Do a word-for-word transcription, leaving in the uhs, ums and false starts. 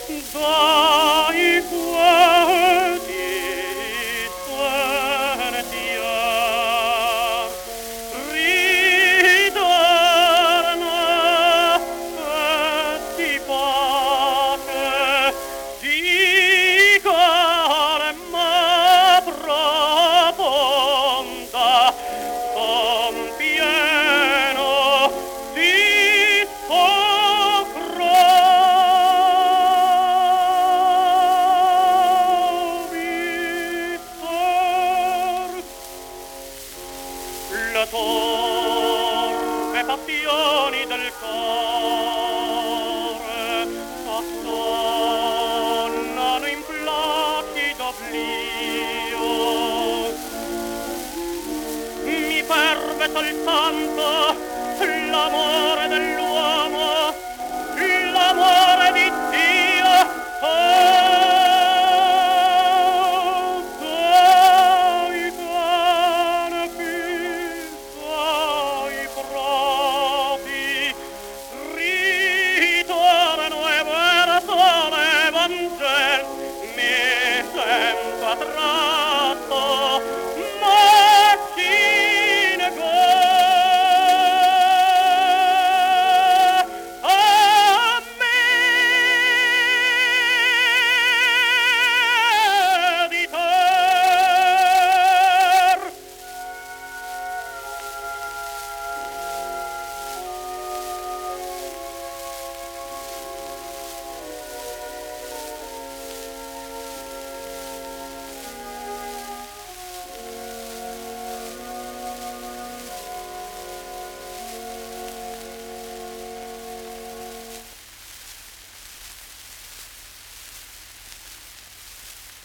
dai guardi sentiam ritorna e ti pace di calma profonda son pieno di le torre passioni del cuore s'assonnano in placido oblio. Mi ferve soltanto l'amore dell'uomo